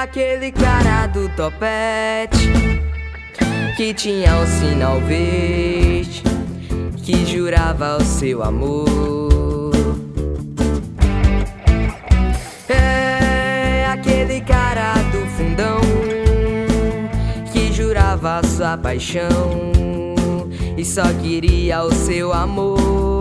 aquele cara do topete que tinha um sinal verde, que jurava o seu amor. É aquele cara do fundão que jurava sua paixão e só queria o seu amor.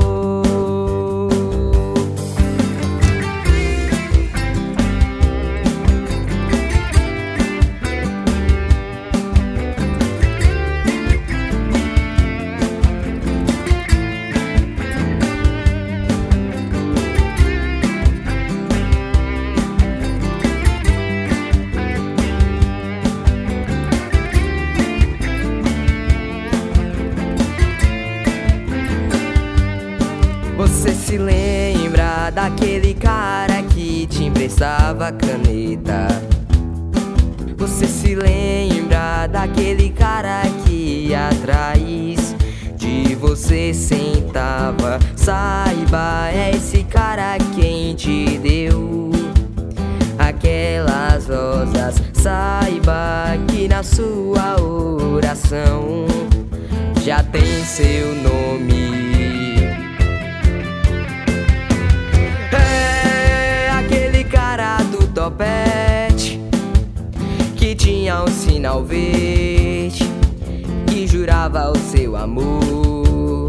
Você se lembra daquele cara que te emprestava caneta? Você se lembra daquele cara que atrás de você sentava? Saiba, é esse cara quem te deu aquelas rosas. Saiba que na sua oração já tem seu nome. Topete que tinha um sinal verde, que jurava o seu amor.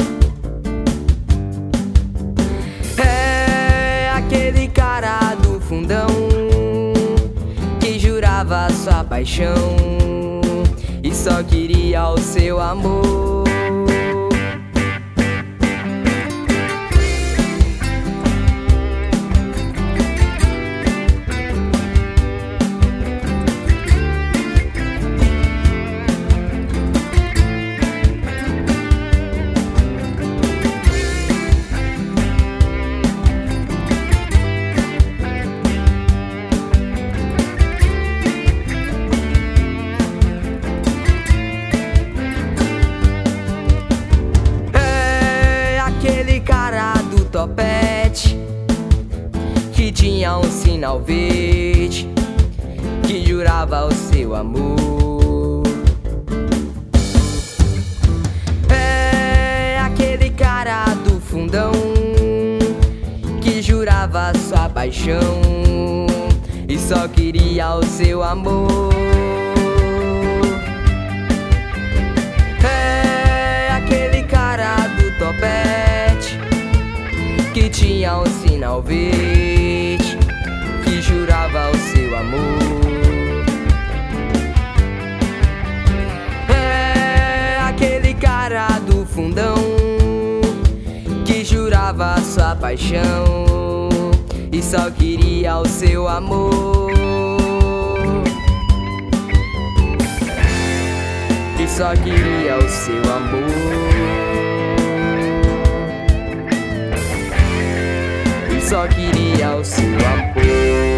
É aquele cara do fundão que jurava sua paixão e só queria o seu amor. Topete que tinha um sinal verde, que jurava o seu amor. É aquele cara do fundão que jurava sua paixão e só queria o seu amor. É aquele cara do topete que tinha um sinal verde, que jurava o seu amor. É aquele cara do fundão que jurava sua paixão e só queria o seu amor. E só queria o seu amor. Só queria o seu amor.